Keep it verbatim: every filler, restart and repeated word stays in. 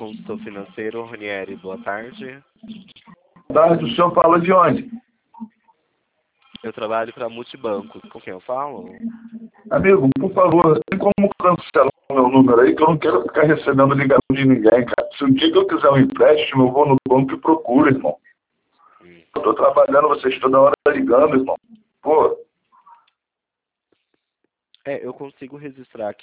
consultor financeiro, Ranieri, boa tarde. Boa tarde, o senhor fala de onde? Eu trabalho para Multibanco. Com quem eu falo? Amigo, por favor, tem como cancelar o meu número aí, que eu não quero ficar recebendo ligação de ninguém, cara. Se um dia que eu quiser um empréstimo, eu vou no banco e procuro, irmão. Hum. Eu tô trabalhando, vocês toda hora ligando, irmão. Pô. É, eu consigo registrar aqui